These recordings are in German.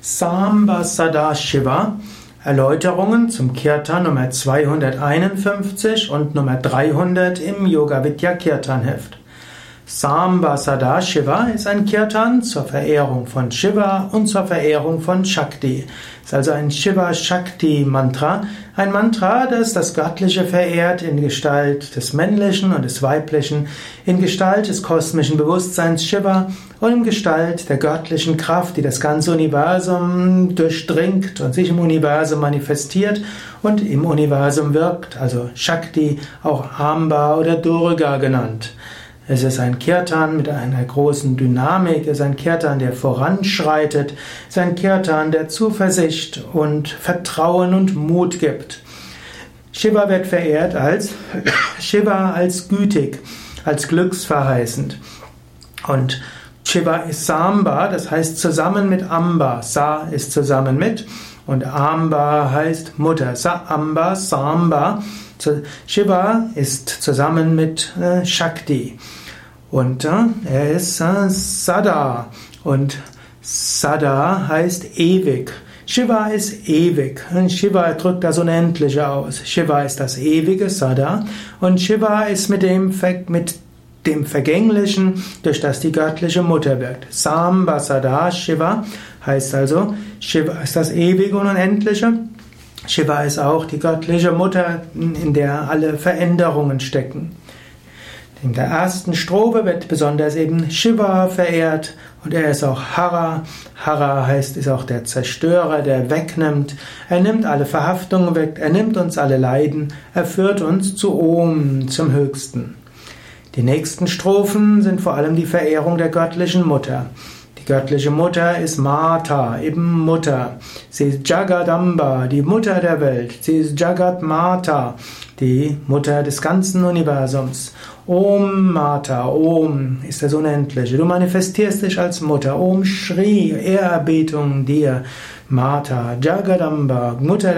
Samba Sadashiva, Erläuterungen zum Kirtan Nummer 251 und Nummer 300 im Yoga Vidya Kirtan Heft. Samba Sadashiva ist ein Kirtan zur Verehrung von Shiva und zur Verehrung von Shakti. Es ist also ein Shiva-Shakti-Mantra, ein Mantra, das das Göttliche verehrt in Gestalt des Männlichen und des Weiblichen, in Gestalt des kosmischen Bewusstseins Shiva und in Gestalt der göttlichen Kraft, die das ganze Universum durchdringt und sich im Universum manifestiert und im Universum wirkt, also Shakti, auch Amba oder Durga genannt. Es ist ein Kirtan mit einer großen Dynamik, es ist ein Kirtan, der voranschreitet, es ist ein Kirtan, der Zuversicht und Vertrauen und Mut gibt. Shiva wird verehrt als gütig, als glücksverheißend. Und Shiva ist Samba, das heißt zusammen mit Amba. Sa ist zusammen mit und Amba heißt Mutter. Sa Amba, Samba. Shiva ist zusammen mit Shakti. Und er ist Sada. Und Sada heißt ewig. Shiva ist ewig. Und Shiva drückt das Unendliche aus. Shiva ist das ewige Sada. Und Shiva ist mit dem Vergänglichen, durch das die göttliche Mutter wirkt. Samba Sada Shiva heißt also, Shiva ist das ewige und Unendliche. Shiva ist auch die göttliche Mutter, in der alle Veränderungen stecken. In der ersten Strophe wird besonders eben Shiva verehrt und er ist auch Hara. Hara ist auch der Zerstörer, der wegnimmt. Er nimmt alle Verhaftungen weg, er nimmt uns alle Leiden, er führt uns zu Om, zum Höchsten. Die nächsten Strophen sind vor allem die Verehrung der göttlichen Mutter. Die göttliche Mutter ist Mata, eben Mutter. Sie ist Jagadamba, die Mutter der Welt. Sie ist Jagat Mata, die Mutter des ganzen Universums. Om Mata, Om ist das Unendliche. Du manifestierst dich als Mutter. Om Shri, Ehrerbietung dir. Mata, Jagadamba, Mutter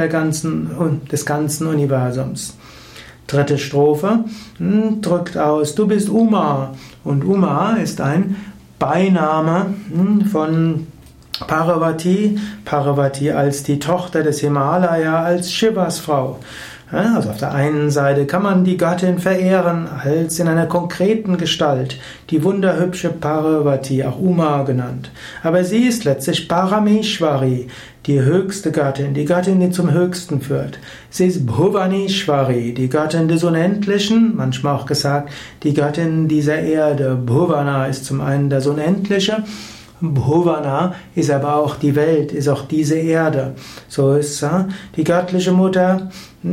des ganzen Universums. Dritte Strophe drückt aus, du bist Uma. Und Uma ist ein Beiname von Parvati. Parvati als die Tochter des Himalaya, als Shivas Frau. Also auf der einen Seite kann man die Göttin verehren als in einer konkreten Gestalt, die wunderhübsche Parvati, auch Uma genannt. Aber sie ist letztlich Parameshwari, die höchste Göttin, die zum Höchsten führt. Sie ist Bhuvaneshwari, die Göttin des Unendlichen, manchmal auch gesagt, die Göttin dieser Erde. Bhuvana ist zum einen das Unendliche, Bhuvana ist aber auch die Welt, ist auch diese Erde. So ist die göttliche Mutter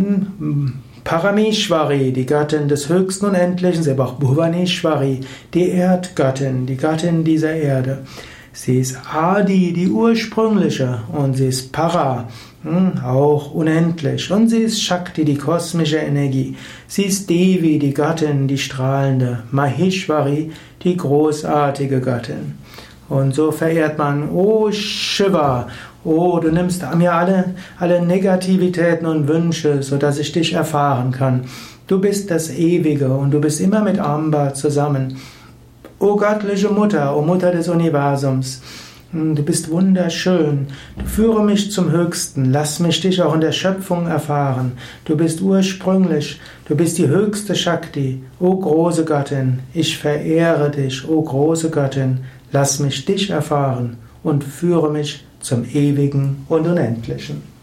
Parameshwari, die Göttin des Höchsten Unendlichen, sie ist aber auch Bhuvaneshwari, die Erdgöttin, die Göttin dieser Erde. Sie ist Adi, die ursprüngliche, und sie ist Para, auch unendlich. Und sie ist Shakti, die kosmische Energie. Sie ist Devi, die Göttin, die strahlende. Maheshwari, die großartige Göttin. Und so verehrt man, oh Shiva, oh, du nimmst mir alle Negativitäten und Wünsche, sodass ich dich erfahren kann. Du bist das Ewige und du bist immer mit Amba zusammen. O göttliche Mutter, o Mutter des Universums, du bist wunderschön. Du führe mich zum Höchsten, lass mich dich auch in der Schöpfung erfahren. Du bist ursprünglich, du bist die höchste Shakti. O große Göttin, ich verehre dich, o große Göttin, lass mich dich erfahren und führe mich zum Ewigen und Unendlichen.